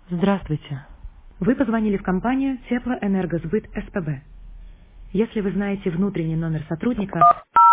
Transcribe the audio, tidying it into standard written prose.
Здравствуйте. Вы позвонили в компанию Теплоэнергосбыт СПБ. Если вы знаете внутренний номер сотрудника...